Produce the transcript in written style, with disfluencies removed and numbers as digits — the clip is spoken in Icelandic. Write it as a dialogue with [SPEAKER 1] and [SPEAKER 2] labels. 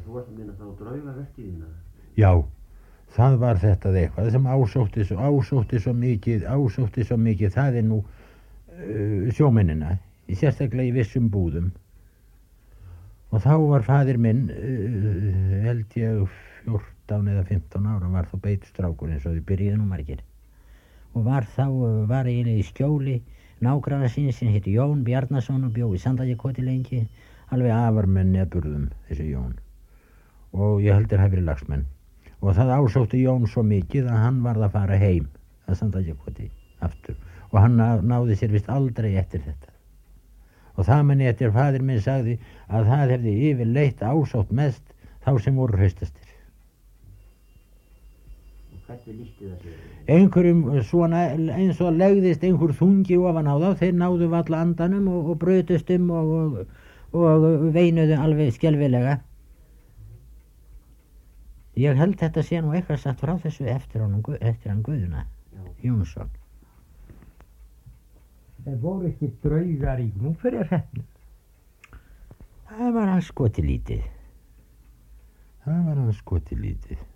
[SPEAKER 1] Þú varst að minna þá draugavertíðina?
[SPEAKER 2] Já, það var þetta eitthvað sem ásótti svo mikið, það nú sjómennina, sérstaklega í vissum búðum. Og þá var faðir minn, held ég 14 eða 15 ára, var þá beitustrákur eins og þið byrjuðu nú margir. Og var eiginlega í skjóli nágranna sín sem héti Jón Bjarnason og bjó í Sandækjarkoti lengi, alveg afar með neðburðum þessi Jón. Og ég heldur hafi verið lagsmenn. Og það ásótti Jón svo mikið að hann varð að fara heim að Sandækjarkoti aftur. Og hann náði sér vist aldrei eftir þetta. Og það meni eftir faðir minn sagði að það hefði yfirleitt ásótt mest þá sem voru hraustastir.
[SPEAKER 1] Hvernig lýsti það sér?
[SPEAKER 2] Einhverjum svona eins og legðist einhver þungi ofan á þá, þeir náðu valla andanum og brutust og veinuðu alveg skelfilega. Ég held þetta sé nú eitthvað sagt frá þessu eftir hann Guðna Jónsson.
[SPEAKER 3] Það voru ekki draugar í Gnúpverjahreppnum?
[SPEAKER 2] Það var hans skoti lítið.